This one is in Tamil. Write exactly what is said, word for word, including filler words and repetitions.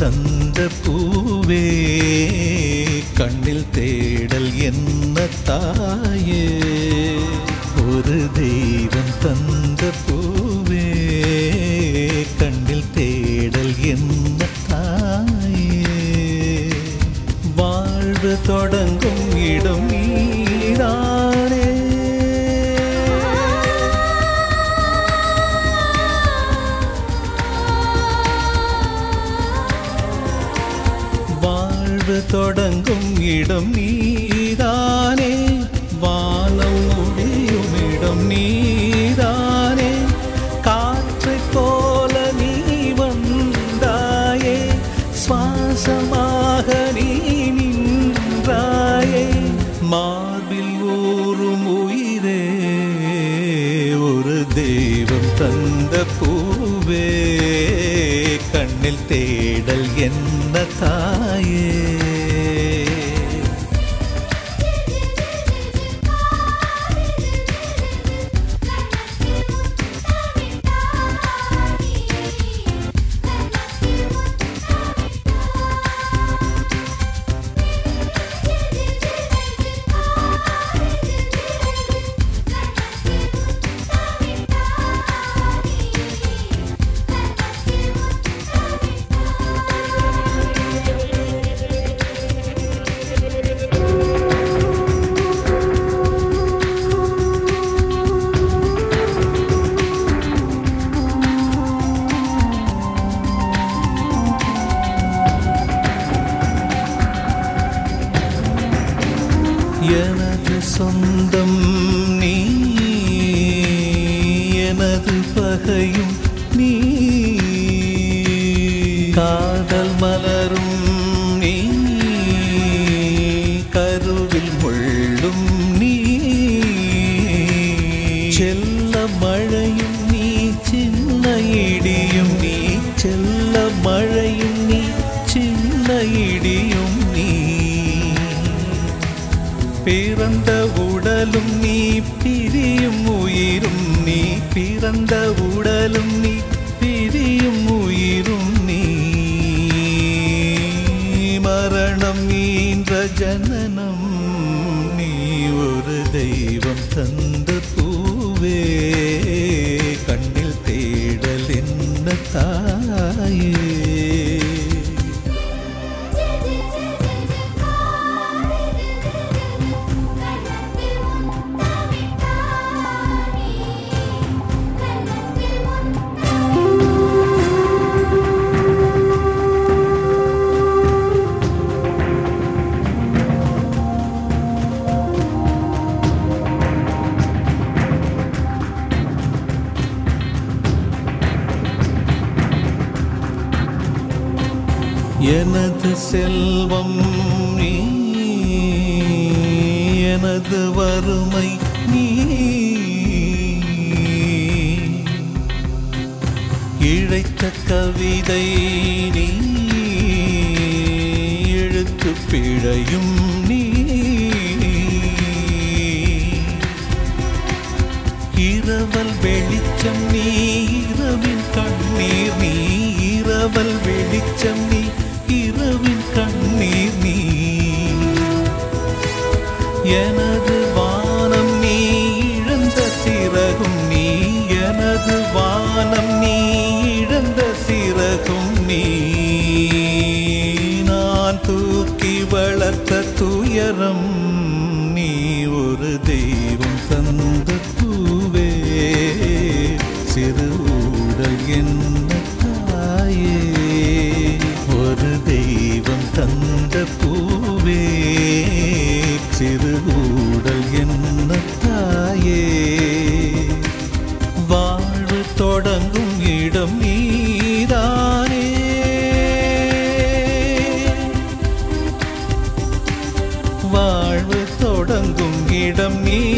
தந்த பூவே கண்ணில் தேடல் என்ன தாயே ஒரு தெய்வம் தந்த பூவே கண்ணில் தேடல் என்ன தாயே வாழ்வு தொடங்கும் இடம் நீதானே தொடங்கும் இடம் நீதானே வானம் முடியும் இடம் நீதானே காற்றைப் போல நீ வந்தாயே சுவாசமாக நீ நின்றாயே மார்பில் ஊறும் உயிரே ஒரு தெய்வம் தந்த பூவே கண்ணில் தேடல் என்ன தாயே எனது சொந்தம் நீ எனது பகையும் நீ காதல் மலரும் நீ கருவில் முள்ளும் நீ செல்ல மழையும் நீ சின்ன இடியும் நீ செல்ல மழையும் நீ சின்ன இடியும் நீ பிறந்த உடலும் நீ பிரியும் உயிரும் நீ பிறந்த உடலும் நீ பிரியும் உயிரும் நீ மரணம் ஈன்ற ஜனனம் நீ ஒரு தெய்வம் தந்த பூவே கண்ணில் தேடல் என்ன தாயே எனது செல்வம் நீ எனது வறுமை நீ இழைத்த கவிதை நீ எழுத்து பிழையும் நீ இரவல் வெளிச்சம் நீ இரவின் கண்ணீர் நீ இரவல் வெளிச்சம் நீ இரவின் கண்ணீர் நீ எனது வானம் நீ இழந்த சிறகும் நீ எனது வானம் நீ இழந்த சிறகும் நீ நான் தூக்கி வளர்த்த துயரம் நீ ஒரு தெய்வம் தந்த பூவே சிறு ஊடல் என்ன தாயே ஒரு தெய்வம் தந்த பூவே சிறு ஊடல் என்ன தாயே வாழ்வு தொடங்கும் இடம் நீதானே வாழ்வு தொடங்கும் இடம் நீ